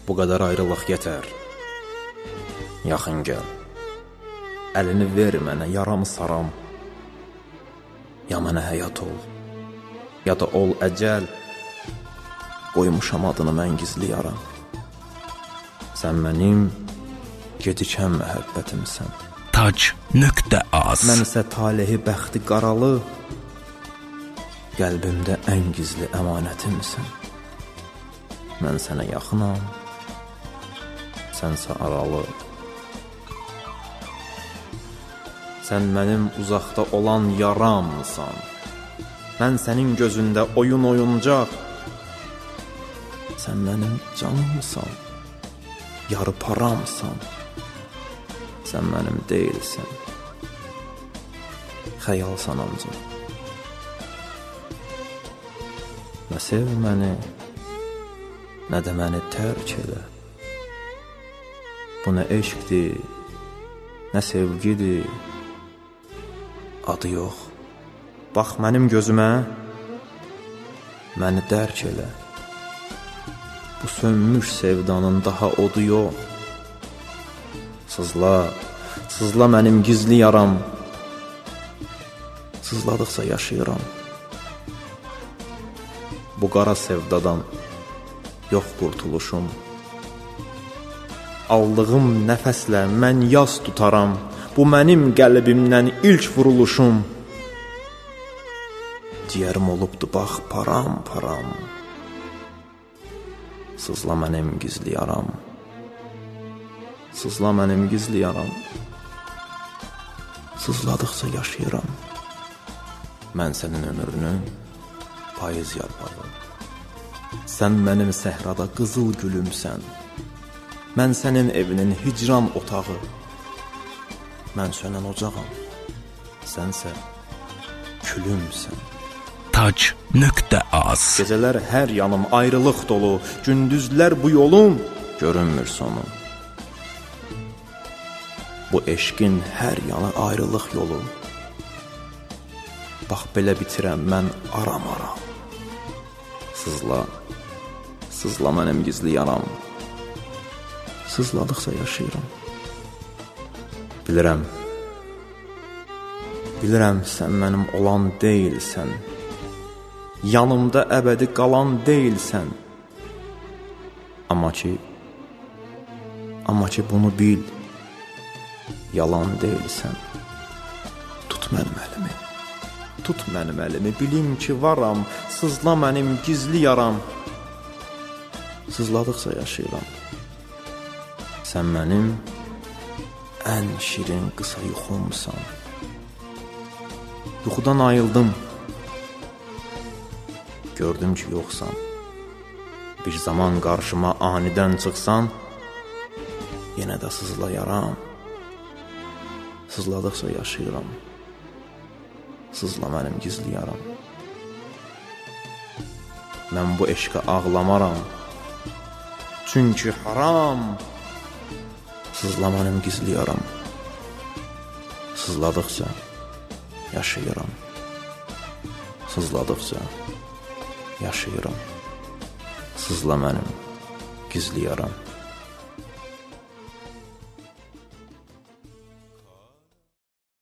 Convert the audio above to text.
Bu qədər ayrılıq yetər. Yaxın gəl. Əlini ver mənə, yaramı saram. Ya mənə həyat ol, ya da ol əcəl. Qoymuşam adını mən gizli yaram. Sən mənim gecikən məhəbbətimsən. Tac.az. Mən isə talehi bəxti qaralı, qəlbimdə ən gizli əmanətimsən. Mən sənə yaxınam, sənsə aralı. Sən mənim uzaqda olan yaramsan. Mən sənin gözündə oyun oyuncaq. Sən mənim canımsan, yarı paramsan. Sən mənim deyilsən, xəyalsan ancaq. Nə sev məni, nə də məni tərk elə. Bu nə eşqdir, nə sevgidir, adı yox. Bax mənim gözümə, məni dərk elə. Bu sönmüş sevdanın daha odu yox. Sızla, sızla mənim gizli yaram. Sızladıqca yaşayıram. Bu qara sevdadan yox qurtuluşum. Aldığım nəfəslə mən yas tutaram. Bu mənim qəlbimdən ilk vuruluşum. Ciyərim olubdu bax param param. Sızla mənim gizli yaram. Sızla mənim gizli yaram. Sızladıqca yaşayıram. Mən sənin ömrünün payız yarpağı. Sən mənim səhrada qızıl gülümsən. Mən sənin evinin hicran otağı. Mən sönən ocağam. Sənsə külümsən. Tac.az. Gecələr hər yanım ayrılıq dolu. Gündüzlər bu yolun görünmür sonu. Bu eşqin hər yanı ayrılıq yolu. Bax belə bitirəm mən aram-aram. Sızla, sızla mənim gizli yaram. Sızladıqca yaşayıram. Bilirəm, bilirəm sən mənim olan deyilsən. Yanımda əbədi qalan deyilsən. Amma ki bunu bil, yalan deyilsən. Tut mənim əlimi. Tut mənim əlimi, bilim ki varam. Sızla mənim gizli yaram. Sızladıqca yaşayıram. Sən mənim ən şirin qısa yuxumsan. Yuxudan ayıldım. Gördüm ki yoxsan. Bir zaman qarşıma anidən çıxsan, yenə də sızlayaram. Sızladıqca yaşayıram. Sızla mənim gizli yaram. Mən bu eşqə ağlamaram. Çünki haram. Sızla mənim gizli yaram. Sızladıqca yaşayıram. Sızladıqca yaşayıram. Sızla mənim gizli yaram.